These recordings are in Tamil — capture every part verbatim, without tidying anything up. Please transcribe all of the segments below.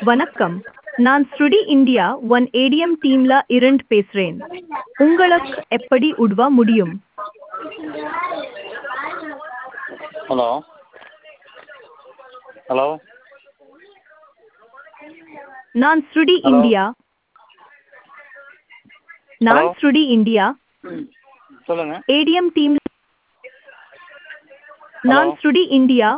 வணக்கம். நான் ஸ்ருடி இந்தியா ஒன் ஏடிஎம் டீம்ல இருந்து பேசுறேன். உங்களுக்கு எப்படி உதவ முடியும்? ஹலோ ஹலோ நான் ஸ்ருடி ஹலோ இந்தியா ஹலோ நான் ஸ்ருடி இந்தியா சொல்லுங்கள். ஏடிஎம் டீம் ஹலோ நான் ஸ்ருடி இந்தியா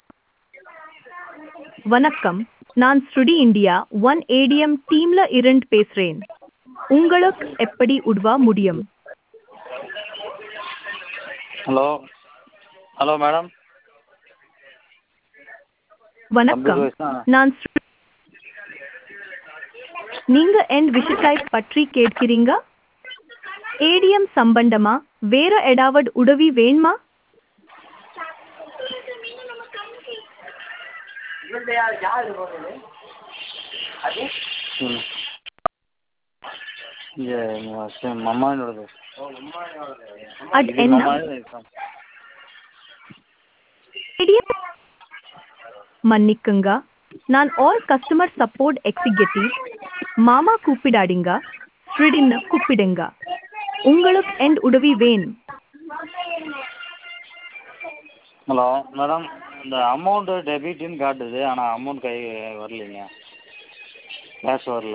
வணக்கம். நான் ஸ்ருடி இந்தியா ஒன் ஏடிஎம் டீம்ல இருந்து பேசுறேன். உங்களுக்கு எப்படி உதவ முடியும்? Hello hello madam. வணக்கம். கம்ப்யூட்டர் வைஸ் தான். நான் ஸ்ரு- நீங்க என் விஷயத்தை பற்றி கேட்கிறீங்க? ஏடிஎம் சம்பந்தமா வேற ஏதாவது உதவி வேணுமா? ம் இது மம்மானோடது அது இது என்ன? மம்மானது. ஏடிஎம் மன்னிக்குங்க. நான் ஆல் கஸ்டமர் சப்போர்ட் எக்ஸிக்யூட்டிவ். மாமா கூப்பிடாதீங்க. ஸ்ருடின்னு கூப்பிடுங்க. உங்களுக்கு என் உதவி வேணும்? ஹலோ மேடம், இந்த அமௌண்ட்டு டெபிட்னு காட்டுது, ஆனால் அமௌண்ட் கை வரலைங்க, கேஷ் வரல.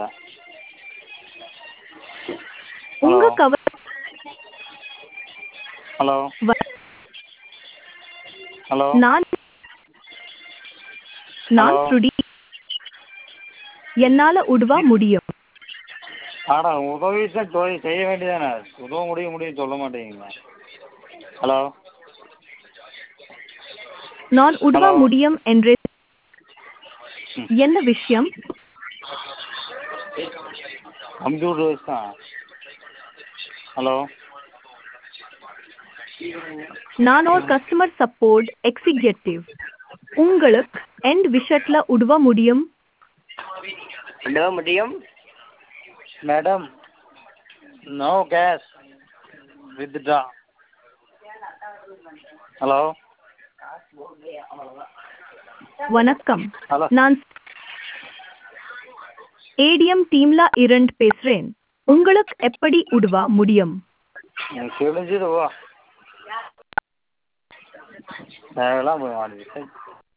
ஹலோ உங்க கவ ஹலோ வ- ஹலோ நான் ஹலோ நான் ஸ்ருடி. என்னால உதவ முடியும். ஆடா உதவி தான் தொ- செய்ய வேண்டியதானே, உதவ முடியும் முடியும் சொல்ல மாட்டேங்க. ஹலோ நான் உதவ ஹலோ முடியும் என்று ம் என்ன விஷயம்? கம்ப்யூட்டர் வைஸ் தான். ஹலோ நான் ஒரு கஸ்டமர் சப்போர்ட் எக்ஸிக்யூட்டிவ். உங்களுக்கு என் விஷயத்துல உதவ முடியும்? உதவ முடியும் மேடம். No cash withdraw. ஹலோ வணக்கம். ஹலோ நான் ஏடிஎம் டீம்ல இருந்து பேசுறேன். உங்களுக்கு எப்படி உதவ முடியும்? எனக்கு தெரிஞ்சது வா தேவையெல்லாம் போய் வாங்கிட்டு